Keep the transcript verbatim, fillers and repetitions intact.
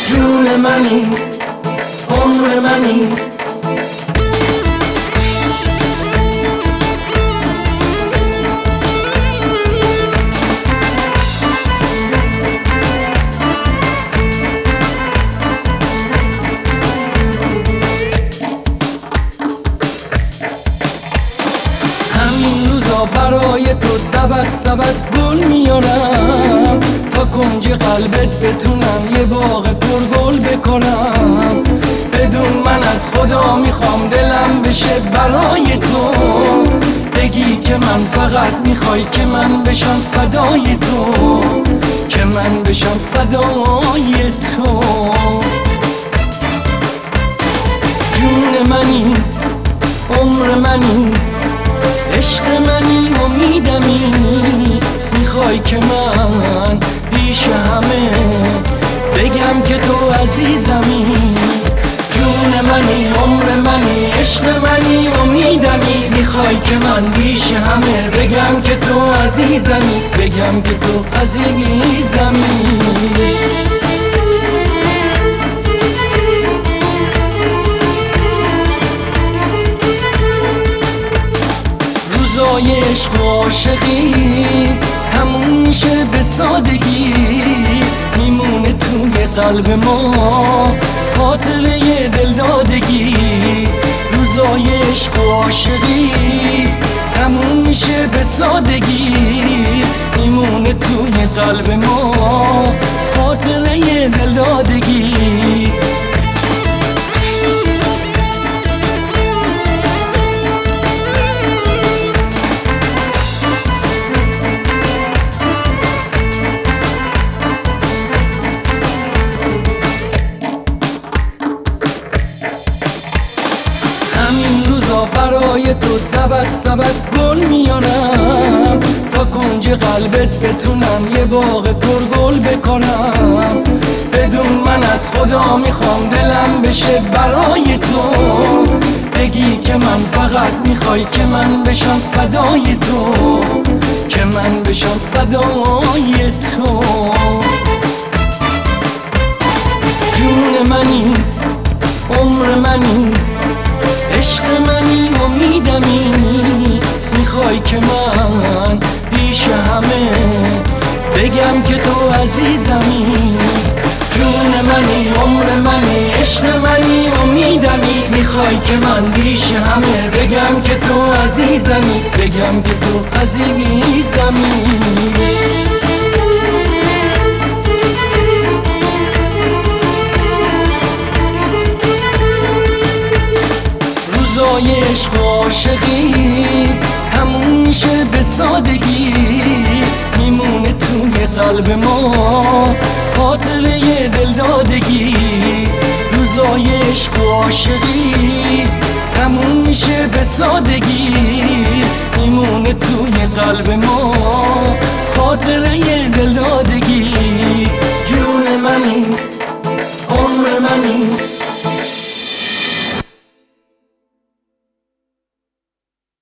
جون منی، عمر منی. همین روزا برای تو سبد سبد گل میارم، تا کنج قلبت بتونم یه باغ پرگل بکنم. بدون من از خدا میخوام دلم بشه برای تو، بگی که من فقط میخوای که من بشم فدای تو، که من بشم فدای تو. جون منی، عمر منی، عشق منی، امیدمی. میخوای که من بیش همه بگم که تو عزیزمی. جون منی، عمر منی، عشق منی، امیدمی. میخوای که من بیش همه بگم که تو عزیزمی، بگم که تو عزیزمی. روزای عشق و عاشقی همون میشه به سادگی، میمونه توی قلب ما خاطره دلدادگی. روزای عشق و عاشقی همون میشه به سادگی، میمونه توی قلب ما خاطره دلدادگی. برای تو سبد سبد گل میارم، تا کنج قلبت بتونم یه باغ پرگل بکنم. بدون من از خدا میخوام دلم بشه برای تو، بگی که من فقط میخوای که من بشم فدای تو، که من بشم فدای تو. جون منی، عمر منی، عشق منی، امیدمی. میخوای که من بیش همه بگم که تو عزیزمی. جون منی، عمر منی، عشق منی، امیدمی. میخوای که من بیش همه بگم که تو عزیزمی، بگم که تو عزیزمی. روزای عشق و عاشقی همون میشه به سادگی، میمونه توی قلب ما خاطره دلدادگی. روزای عشق و عاشقی همون میشه به سادگی، میمونه توی قلب ما خاطره دلدادگی.